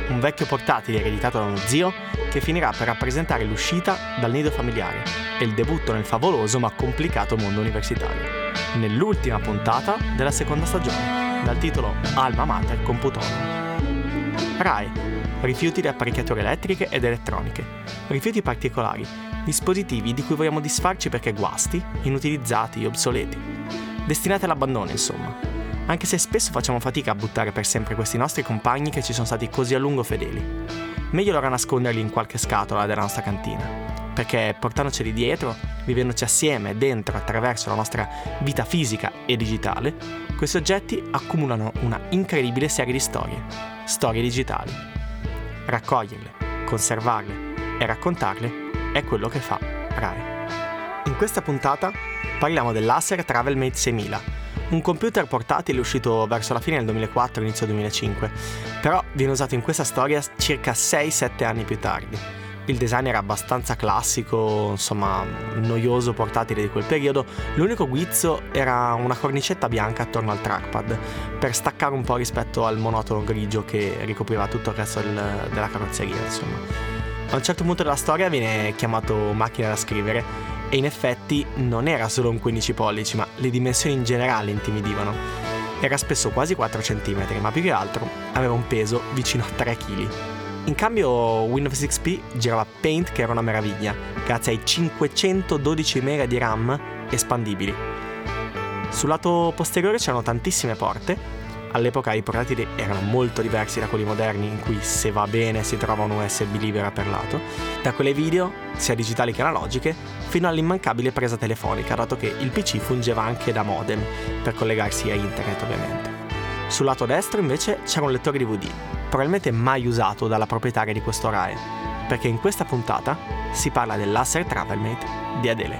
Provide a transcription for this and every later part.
un vecchio portatile ereditato da uno zio che finirà per rappresentare l'uscita dal nido familiare e il debutto nel favoloso ma complicato mondo universitario, nell'ultima puntata della seconda stagione, dal titolo Alma Mater Computone. RAE, rifiuti di apparecchiature elettriche ed elettroniche, rifiuti particolari, dispositivi di cui vogliamo disfarci perché guasti, inutilizzati, obsoleti, destinati all'abbandono insomma, anche se spesso facciamo fatica a buttare per sempre questi nostri compagni che ci sono stati così a lungo fedeli. Meglio allora nasconderli in qualche scatola della nostra cantina, perché portandoceli dietro, vivendoci assieme, dentro, attraverso la nostra vita fisica e digitale, questi oggetti accumulano una incredibile serie di storie digitali. Raccoglierle, conservarle e raccontarle è quello che fa RAE. In questa puntata parliamo dell'Acer TravelMate 6000, un computer portatile uscito verso la fine del 2004 inizio 2005, però viene usato in questa storia circa 6-7 anni più tardi. Il design era abbastanza classico, insomma noioso portatile di quel periodo, l'unico guizzo era una cornicetta bianca attorno al trackpad, per staccare un po' rispetto al monotono grigio che ricopriva tutto il resto della carrozzeria, insomma. A un certo punto della storia viene chiamato macchina da scrivere e in effetti non era solo un 15 pollici, ma le dimensioni in generale intimidivano. Era spesso quasi 4 cm, ma più che altro aveva un peso vicino a 3 kg. In cambio Windows XP girava Paint che era una meraviglia, grazie ai 512 MB di RAM espandibili. Sul lato posteriore c'erano tantissime porte. All'epoca i portatili erano molto diversi da quelli moderni, in cui se va bene si trova un USB libera per lato, da quelle video, sia digitali che analogiche, fino all'immancabile presa telefonica, dato che il PC fungeva anche da modem per collegarsi a internet ovviamente. Sul lato destro invece c'era un lettore DVD, probabilmente mai usato dalla proprietaria di questo RAE, perché in questa puntata si parla dell'Acer TravelMate di Adele.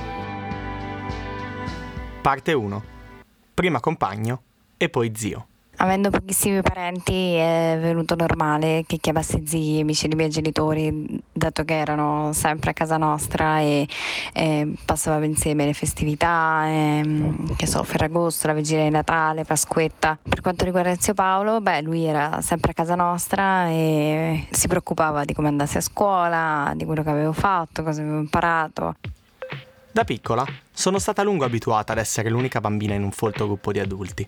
Parte 1. Prima compagno e poi zio. Avendo pochissimi parenti è venuto normale che chiamassi zii e amici dei miei genitori, dato che erano sempre a casa nostra e passavamo insieme le festività, che so, Ferragosto, la vigilia di Natale, Pasquetta. Per quanto riguarda zio Paolo, lui era sempre a casa nostra e si preoccupava di come andassi a scuola, di quello che avevo fatto, cosa avevo imparato. Da piccola sono stata a lungo abituata ad essere l'unica bambina in un folto gruppo di adulti.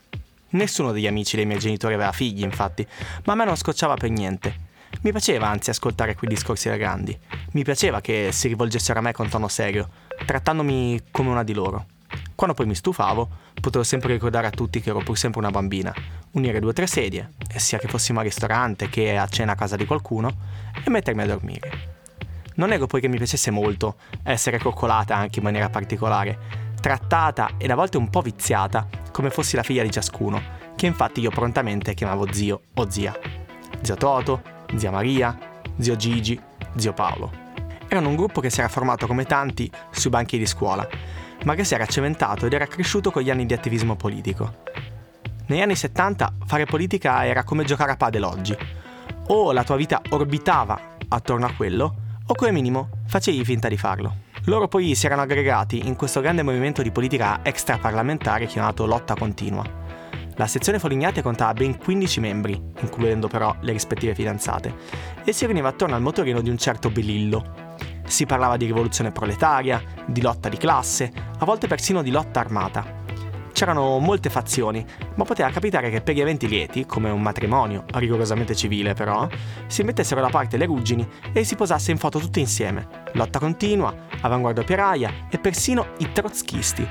Nessuno degli amici dei miei genitori aveva figli, infatti, ma a me non scocciava per niente. Mi piaceva anzi ascoltare quei discorsi da grandi. Mi piaceva che si rivolgessero a me con tono serio, trattandomi come una di loro. Quando poi mi stufavo, potevo sempre ricordare a tutti che ero pur sempre una bambina, unire 2 o 3 sedie, sia che fossimo al ristorante che a cena a casa di qualcuno, e mettermi a dormire. Non nego poi che mi piacesse molto essere coccolata anche in maniera particolare, trattata ed a volte un po' viziata come fossi la figlia di ciascuno, che infatti io prontamente chiamavo zio o zia. Zio Toto, zia Maria, zio Gigi, zio Paolo. Erano un gruppo che si era formato come tanti sui banchi di scuola, ma che si era cementato ed era cresciuto con gli anni di attivismo politico. Negli anni 70 fare politica era come giocare a padel oggi. O la tua vita orbitava attorno a quello, o come minimo facevi finta di farlo. Loro poi si erano aggregati in questo grande movimento di politica extraparlamentare chiamato Lotta Continua. La sezione Folignate contava ben 15 membri, includendo però le rispettive fidanzate, e si riuniva attorno al motorino di un certo Belillo. Si parlava di rivoluzione proletaria, di lotta di classe, a volte persino di lotta armata. C'erano molte fazioni, ma poteva capitare che per gli eventi lieti, come un matrimonio, rigorosamente civile però, si mettessero da parte le ruggini e si posasse in foto tutti insieme. Lotta Continua, Avanguardia Operaia e persino i trotskisti.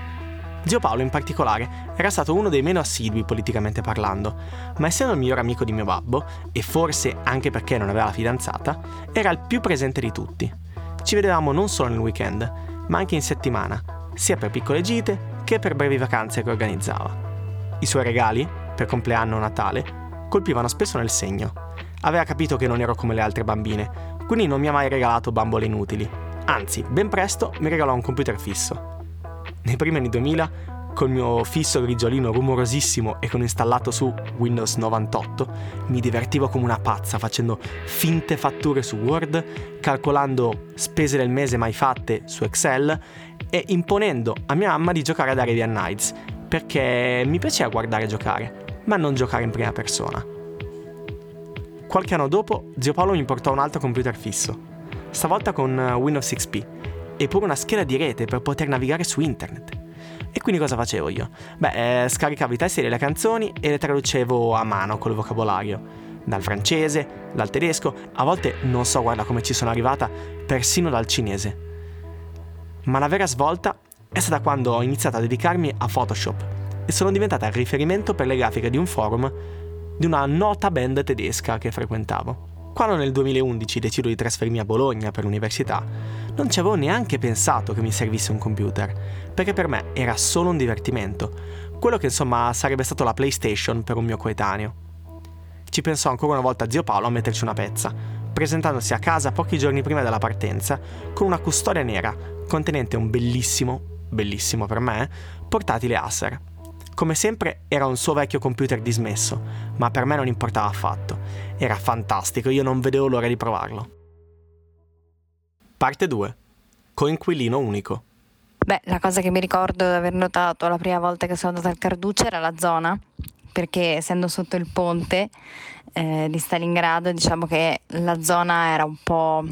Zio Paolo in particolare era stato uno dei meno assidui politicamente parlando, ma essendo il miglior amico di mio babbo, e forse anche perché non aveva la fidanzata, era il più presente di tutti. Ci vedevamo non solo nel weekend, ma anche in settimana, sia per piccole gite che per brevi vacanze che organizzava. I suoi regali, per compleanno o Natale, colpivano spesso nel segno. Aveva capito che non ero come le altre bambine, quindi non mi ha mai regalato bambole inutili. Anzi, ben presto mi regalò un computer fisso. Nei primi anni 2000, col mio fisso grigiolino rumorosissimo e con installato su Windows 98, mi divertivo come una pazza facendo finte fatture su Word, calcolando spese del mese mai fatte su Excel e imponendo a mia mamma di giocare ad Arabian Nights, perché mi piaceva guardare giocare, ma non giocare in prima persona. Qualche anno dopo, zio Paolo mi portò un altro computer fisso, stavolta con Windows XP, e pure una scheda di rete per poter navigare su internet. E quindi cosa facevo io? Scaricavo i testi delle canzoni e le traducevo a mano col vocabolario, dal francese, dal tedesco, a volte non so, guarda come ci sono arrivata, persino dal cinese. Ma la vera svolta è stata quando ho iniziato a dedicarmi a Photoshop e sono diventata il riferimento per le grafiche di un forum di una nota band tedesca che frequentavo. Quando nel 2011 decido di trasferirmi a Bologna per l'università, non ci avevo neanche pensato che mi servisse un computer, perché per me era solo un divertimento, quello che insomma sarebbe stato la PlayStation per un mio coetaneo. Ci pensò ancora una volta zio Paolo a metterci una pezza, presentandosi a casa pochi giorni prima della partenza con una custodia nera contenente un bellissimo per me, portatile Acer. Come sempre era un suo vecchio computer dismesso, ma per me non importava affatto. Era fantastico, io non vedevo l'ora di provarlo. Parte 2. Coinquilino unico. La cosa che mi ricordo di aver notato la prima volta che sono andata al Carducci era la zona, perché essendo sotto il ponte di Stalingrado, diciamo che la zona era un po'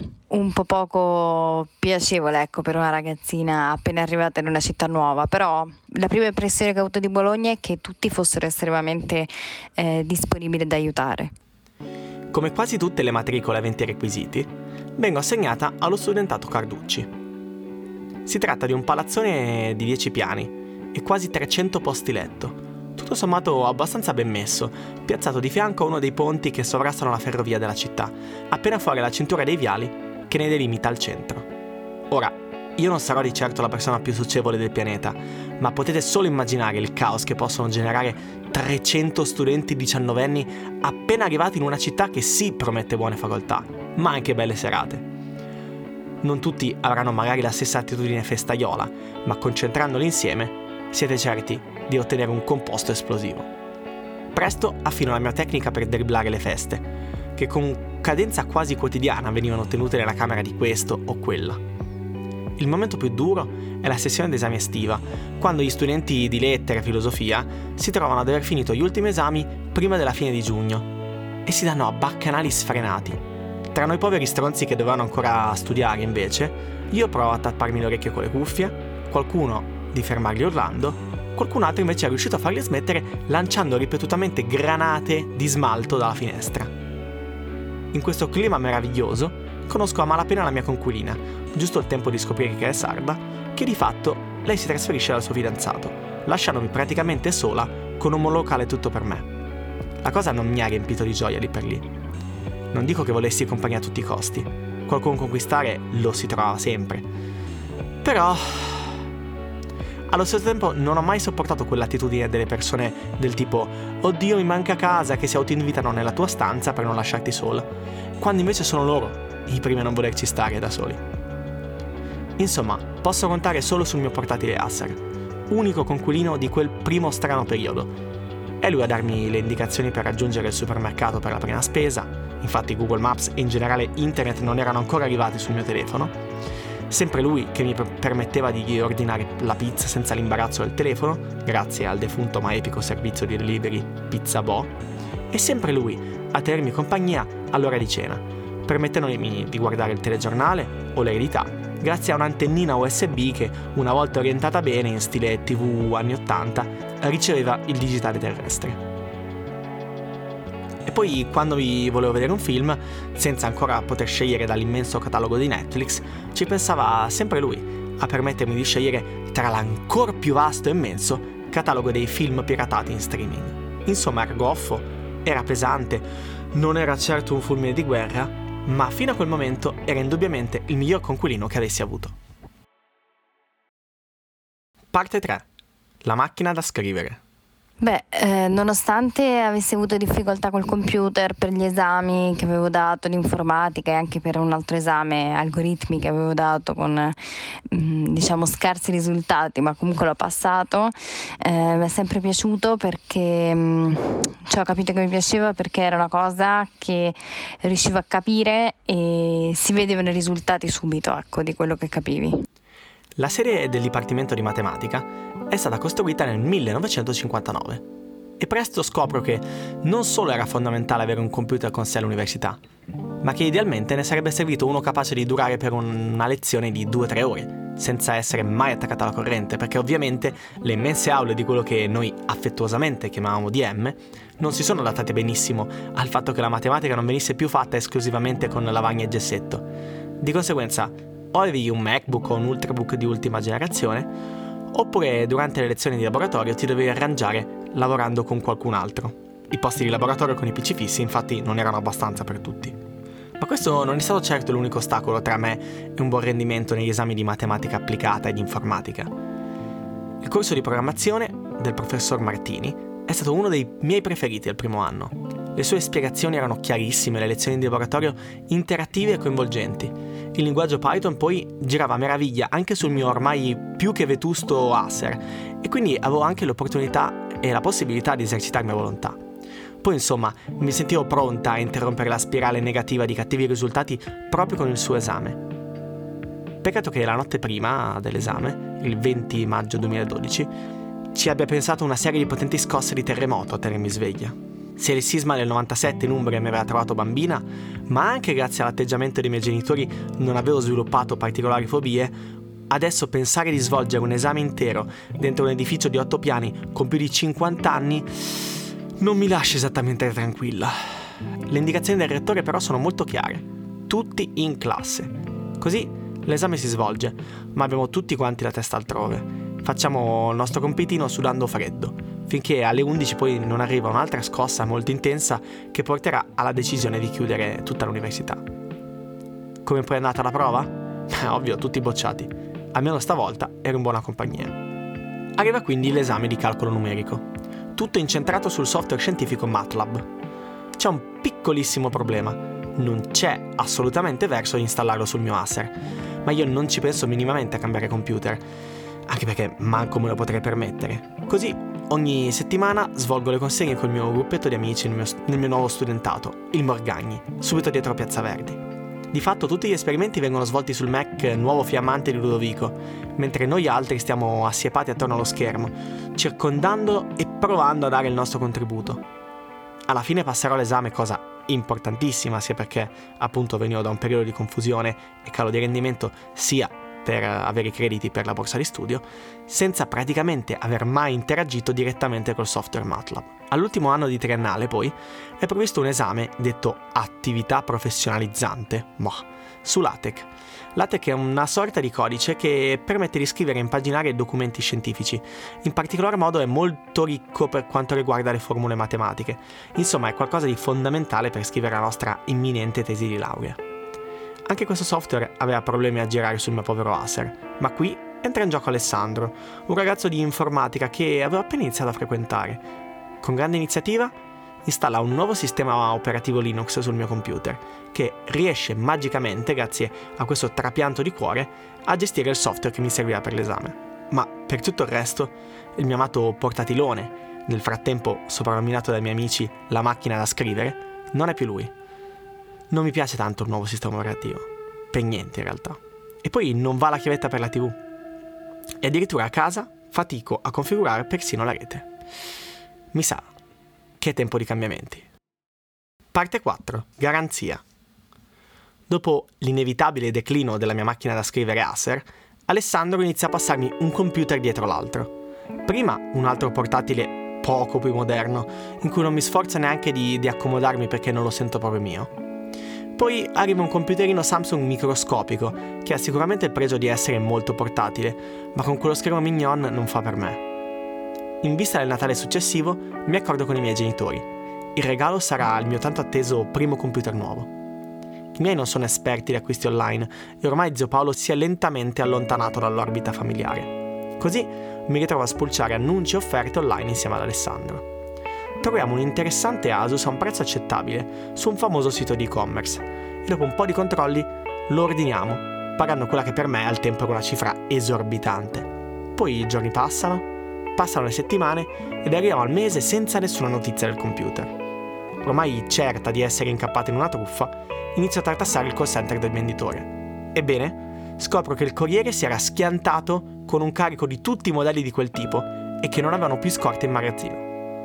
poco piacevole, ecco, per una ragazzina appena arrivata in una città nuova. Però la prima impressione che ho avuto di Bologna è che tutti fossero estremamente disponibili ad aiutare. Come quasi tutte le matricole aventi requisiti, vengo assegnata allo studentato Carducci. Si tratta di un palazzone di 10 piani e quasi 300 posti letto, tutto sommato abbastanza ben messo, piazzato di fianco a uno dei ponti che sovrastano la ferrovia della città, appena fuori la cintura dei viali che ne delimita il centro. Ora, io non sarò di certo la persona più socievole del pianeta, ma potete solo immaginare il caos che possono generare 300 studenti 19enni appena arrivati in una città che sì promette buone facoltà, ma anche belle serate. Non tutti avranno magari la stessa attitudine festaiola, ma concentrandoli insieme siete certi di ottenere un composto esplosivo. Presto affino la mia tecnica per dribblare le feste, che con cadenza quasi quotidiana venivano tenute nella camera di questo o quella. Il momento più duro è la sessione d'esami estiva, quando gli studenti di lettere e filosofia si trovano ad aver finito gli ultimi esami prima della fine di giugno e si danno a baccanali sfrenati. Tra noi poveri stronzi che dovevano ancora studiare, invece, io provo a tapparmi le orecchie con le cuffie, qualcuno di fermarli urlando, qualcun altro invece è riuscito a farli smettere lanciando ripetutamente granate di smalto dalla finestra. In questo clima meraviglioso conosco a malapena la mia coinquilina, giusto il tempo di scoprire che è sarda, che di fatto lei si trasferisce dal suo fidanzato, lasciandomi praticamente sola con un monolocale tutto per me. La cosa non mi ha riempito di gioia lì per lì. Non dico che volessi compagnia a tutti i costi, qualcuno conquistare lo si trova sempre, però allo stesso tempo non ho mai sopportato quell'attitudine delle persone del tipo «Oddio, mi manca casa», che si autoinvitano nella tua stanza per non lasciarti sola, quando invece sono loro i primi a non volerci stare da soli. Insomma, posso contare solo sul mio portatile Acer, unico coinquilino di quel primo strano periodo. È lui a darmi le indicazioni per raggiungere il supermercato per la prima spesa, infatti Google Maps e in generale internet non erano ancora arrivati sul mio telefono. Sempre lui che mi permetteva di ordinare la pizza senza l'imbarazzo del telefono, grazie al defunto ma epico servizio di delivery Pizza Bo, e sempre lui a tenermi compagnia all'ora di cena, permettendomi di guardare il telegiornale o l'eredità, grazie a un'antennina USB che, una volta orientata bene in stile TV anni 80, riceveva il digitale terrestre. E poi quando vi volevo vedere un film, senza ancora poter scegliere dall'immenso catalogo di Netflix, ci pensava sempre lui a permettermi di scegliere tra l'ancor più vasto e immenso catalogo dei film piratati in streaming. Insomma, era goffo, era pesante, non era certo un fulmine di guerra, ma fino a quel momento era indubbiamente il miglior coinquilino che avessi avuto. Parte 3. La macchina da scrivere. Nonostante avessi avuto difficoltà col computer per gli esami che avevo dato di informatica e anche per un altro esame algoritmi che avevo dato con scarsi risultati, ma comunque l'ho passato, mi è sempre piaciuto perché ho capito che mi piaceva perché era una cosa che riuscivo a capire e si vedevano i risultati subito, ecco, di quello che capivi. La serie del Dipartimento di Matematica è stata costruita nel 1959. E presto scopro che non solo era fondamentale avere un computer con sé all'università, ma che idealmente ne sarebbe servito uno capace di durare per una lezione di 2-3 ore, senza essere mai attaccato alla corrente, perché ovviamente le immense aule di quello che noi affettuosamente chiamavamo DM non si sono adattate benissimo al fatto che la matematica non venisse più fatta esclusivamente con lavagna e gessetto. Di conseguenza, o avevi un MacBook o un Ultrabook di ultima generazione, oppure durante le lezioni di laboratorio ti dovevi arrangiare lavorando con qualcun altro. I posti di laboratorio con i PC fissi infatti non erano abbastanza per tutti. Ma questo non è stato certo l'unico ostacolo tra me e un buon rendimento negli esami di matematica applicata e di informatica. Il corso di programmazione del professor Martini è stato uno dei miei preferiti al primo anno. Le sue spiegazioni erano chiarissime, le lezioni di laboratorio interattive e coinvolgenti. Il linguaggio Python poi girava a meraviglia anche sul mio ormai più che vetusto Acer, e quindi avevo anche l'opportunità e la possibilità di esercitarmi a volontà. Poi insomma mi sentivo pronta a interrompere la spirale negativa di cattivi risultati proprio con il suo esame. Peccato che la notte prima dell'esame, il 20 maggio 2012, ci abbia pensato una serie di potenti scosse di terremoto a tenermi sveglia. Sia il sisma del 97 in Umbria mi aveva trovato bambina, ma anche grazie all'atteggiamento dei miei genitori non avevo sviluppato particolari fobie. Adesso pensare di svolgere un esame intero dentro un edificio di 8 piani con più di 50 anni non mi lascia esattamente tranquilla. Le indicazioni del rettore però sono molto chiare: tutti in classe. Così l'esame si svolge, ma abbiamo tutti quanti la testa altrove. Facciamo il nostro compitino sudando freddo, finché alle 11 poi non arriva un'altra scossa molto intensa che porterà alla decisione di chiudere tutta l'università. Come poi è andata la prova? Ovvio, tutti bocciati. Almeno stavolta ero in buona compagnia. Arriva quindi l'esame di calcolo numerico, tutto incentrato sul software scientifico MATLAB. C'è un piccolissimo problema: non c'è assolutamente verso di installarlo sul mio Acer, ma io non ci penso minimamente a cambiare computer, anche perché manco me lo potrei permettere. Così ogni settimana svolgo le consegne col mio gruppetto di amici nel mio nuovo studentato, il Morgagni, subito dietro Piazza Verdi. Di fatto tutti gli esperimenti vengono svolti sul Mac nuovo fiammante di Ludovico, mentre noi altri stiamo assiepati attorno allo schermo, circondandolo e provando a dare il nostro contributo. Alla fine passerò l'esame, cosa importantissima, sia perché appunto venivo da un periodo di confusione e calo di rendimento, sia per avere i crediti per la borsa di studio, senza praticamente aver mai interagito direttamente col software MATLAB. All'ultimo anno di triennale poi è previsto un esame detto attività professionalizzante, su LaTeX. LaTeX è una sorta di codice che permette di scrivere e impaginare documenti scientifici. In particolar modo è molto ricco per quanto riguarda le formule matematiche. Insomma, è qualcosa di fondamentale per scrivere la nostra imminente tesi di laurea. Anche questo software aveva problemi a girare sul mio povero Acer, ma qui entra in gioco Alessandro, un ragazzo di informatica che avevo appena iniziato a frequentare. Con grande iniziativa installa un nuovo sistema operativo Linux sul mio computer, che riesce magicamente, grazie a questo trapianto di cuore, a gestire il software che mi serviva per l'esame. Ma per tutto il resto, il mio amato portatilone, nel frattempo soprannominato dai miei amici la macchina da scrivere, non è più lui. Non mi piace tanto il nuovo sistema operativo, per niente in realtà. E poi non va la chiavetta per la TV. E addirittura a casa fatico a configurare persino la rete. Mi sa che è tempo di cambiamenti. Parte 4. Garanzia. Dopo l'inevitabile declino della mia macchina da scrivere Acer, Alessandro inizia a passarmi un computer dietro l'altro. Prima un altro portatile poco più moderno, in cui non mi sforzo neanche di accomodarmi perché non lo sento proprio mio. Poi arriva un computerino Samsung microscopico, che ha sicuramente il pregio di essere molto portatile, ma con quello schermo mignon non fa per me. In vista del Natale successivo, mi accordo con i miei genitori. Il regalo sarà il mio tanto atteso primo computer nuovo. I miei non sono esperti di acquisti online e ormai zio Paolo si è lentamente allontanato dall'orbita familiare. Così mi ritrovo a spulciare annunci e offerte online insieme ad Alessandro. Troviamo un interessante Asus a un prezzo accettabile su un famoso sito di e-commerce e dopo un po' di controlli lo ordiniamo, pagando quella che per me al tempo era una cifra esorbitante. Poi i giorni passano le settimane ed arriviamo al mese senza nessuna notizia del computer. Ormai certa di essere incappata in una truffa, inizio a tartassare il call center del venditore. Ebbene, scopro che il corriere si era schiantato con un carico di tutti i modelli di quel tipo e che non avevano più scorte in magazzino.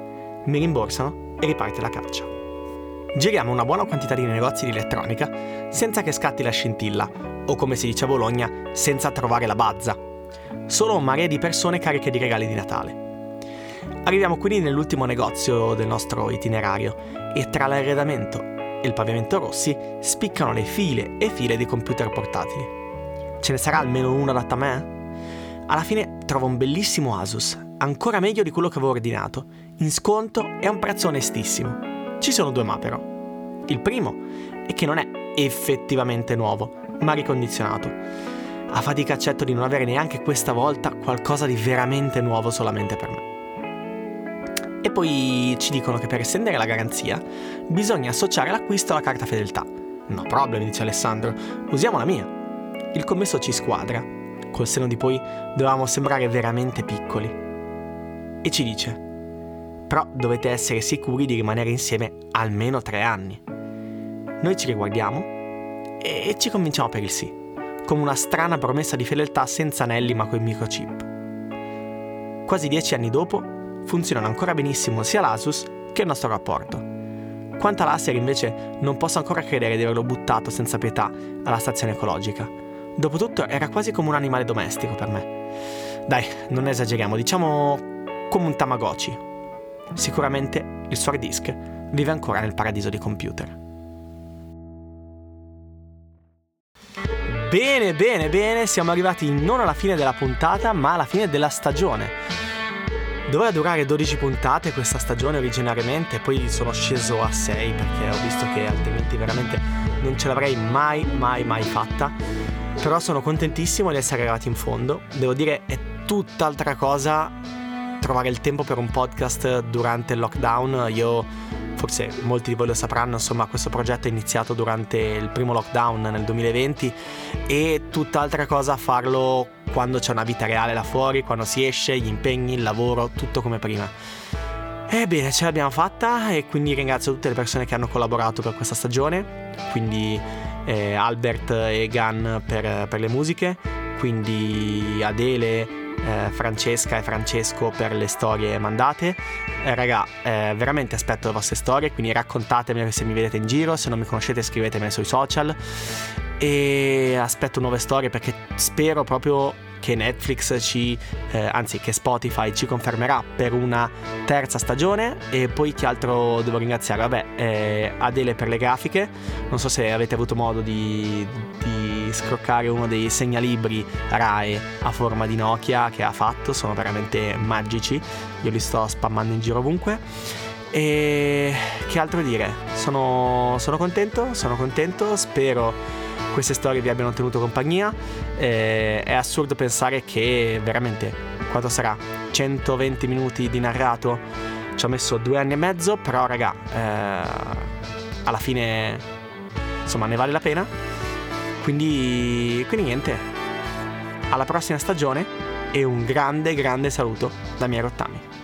mi rimborsano e riparte la caccia. Giriamo una buona quantità di negozi di elettronica senza che scatti la scintilla, o come si dice a Bologna, senza trovare la bazza. Solo marea di persone cariche di regali di Natale. Arriviamo quindi nell'ultimo negozio del nostro itinerario e tra l'arredamento e il pavimento rossi spiccano le file e file di computer portatili. Ce ne sarà almeno uno adatto a me? Alla fine trovo un bellissimo Asus, ancora meglio di quello che avevo ordinato, in sconto e a un prezzo onestissimo. Ci sono due ma però. Il primo è che non è effettivamente nuovo, ma ricondizionato. A fatica accetto di non avere neanche questa volta qualcosa di veramente nuovo solamente per me. E poi ci dicono che per estendere la garanzia bisogna associare l'acquisto alla carta fedeltà. No problem, dice Alessandro, usiamo la mia. Il commesso ci squadra. Col senno di poi dovevamo sembrare veramente piccoli. E ci dice: però dovete essere sicuri di rimanere insieme almeno 3 anni. Noi ci riguardiamo e ci convinciamo per il sì, come una strana promessa di fedeltà senza anelli ma con microchip. Quasi 10 anni dopo funzionano ancora benissimo sia l'Asus che il nostro rapporto. Quanto all'Acer invece non posso ancora credere di averlo buttato senza pietà alla stazione ecologica. Dopotutto era quasi come un animale domestico per me. Dai, non esageriamo, diciamo come un Tamagotchi. Sicuramente il suo hard disk vive ancora nel paradiso dei computer. Bene, siamo arrivati non alla fine della puntata, ma alla fine della stagione. Doveva durare 12 puntate questa stagione originariamente, poi sono sceso a 6 perché ho visto che altrimenti veramente non ce l'avrei mai fatta. Però sono contentissimo di essere arrivati in fondo. Devo dire, è tutt'altra cosa trovare il tempo per un podcast durante il lockdown. Io, forse molti di voi lo sapranno, insomma, questo progetto è iniziato durante il primo lockdown nel 2020 e tutt'altra cosa farlo quando c'è una vita reale là fuori, quando si esce, gli impegni, il lavoro, tutto come prima. Ebbene, ce l'abbiamo fatta e quindi ringrazio tutte le persone che hanno collaborato per questa stagione, quindi Albert e Gan per le musiche, quindi Adele, Francesca e Francesco per le storie mandate. Veramente aspetto le vostre storie, quindi raccontatemele se mi vedete in giro, se non mi conoscete scrivetemele sui social e aspetto nuove storie perché spero proprio che Netflix che Spotify ci confermerà per una terza stagione. E poi che altro devo ringraziare? Adele per le grafiche, non so se avete avuto modo di scroccare uno dei segnalibri RAE a forma di Nokia che ha fatto, sono veramente magici, io li sto spammando in giro ovunque. E che altro dire, sono contento, spero queste storie vi abbiano tenuto compagnia. È assurdo pensare che veramente, quanto sarà? 120 minuti di narrato, ci ho messo 2 anni e mezzo, però alla fine insomma ne vale la pena. Quindi niente, alla prossima stagione e un grande saluto da Miei Rottami.